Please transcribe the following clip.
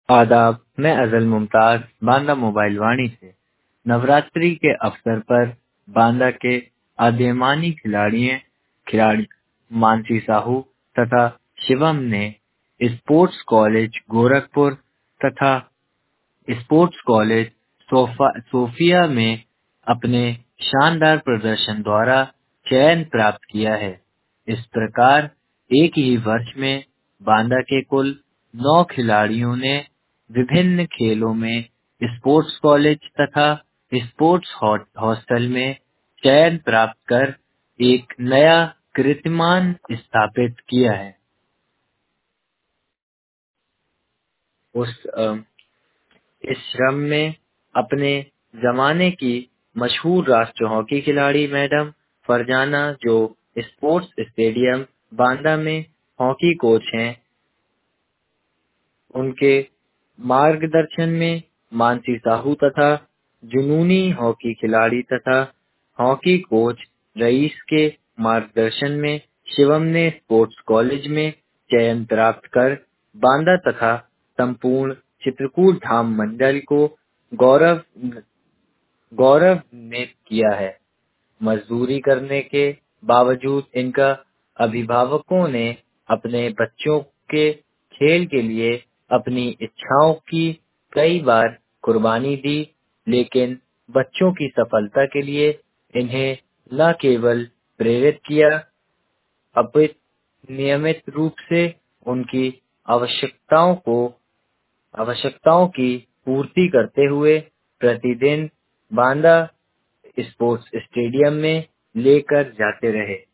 आदाब, मैं अज़ल मुमताज़ बांदा मोबाइल वाणी से। नवरात्रि के अवसर पर बांदा के आदिमानी खिलाड़ी मानसी साहू तथा शिवम ने स्पोर्ट्स कॉलेज गोरखपुर तथा स्पोर्ट्स कॉलेज सोफिया में अपने शानदार प्रदर्शन द्वारा चयन प्राप्त किया है। इस प्रकार एक ही वर्ष में बांदा के कुल 9 खिलाड़ियों ने विभिन्न खेलों में स्पोर्ट्स कॉलेज तथा स्पोर्ट्स हॉस्टल में चयन प्राप्त कर एक नया कीर्तिमान स्थापित किया है। उस इस श्रम में अपने जमाने की मशहूर राष्ट्रीय हॉकी खिलाड़ी मैडम फरजाना, जो स्पोर्ट्स स्टेडियम बांदा में हॉकी कोच हैं, उनके मार्गदर्शन में मानसी साहू तथा जुनूनी हॉकी खिलाड़ी तथा हॉकी कोच रईस के मार्गदर्शन में शिवम ने स्पोर्ट्स कॉलेज में चयन प्राप्त कर बांदा तथा संपूर्ण चित्रकूट धाम मंडल को गौरव गौरवान्वित किया है। मजदूरी करने के बावजूद इनका अभिभावकों ने अपने बच्चों के खेल के लिए अपनी इच्छाओं की कई बार कुर्बानी दी, लेकिन बच्चों की सफलता के लिए इन्हें न केवल प्रेरित किया, अपितु नियमित रूप से उनकी आवश्यकताओं की पूर्ति करते हुए प्रतिदिन बांदा स्पोर्ट्स स्टेडियम में लेकर जाते रहे।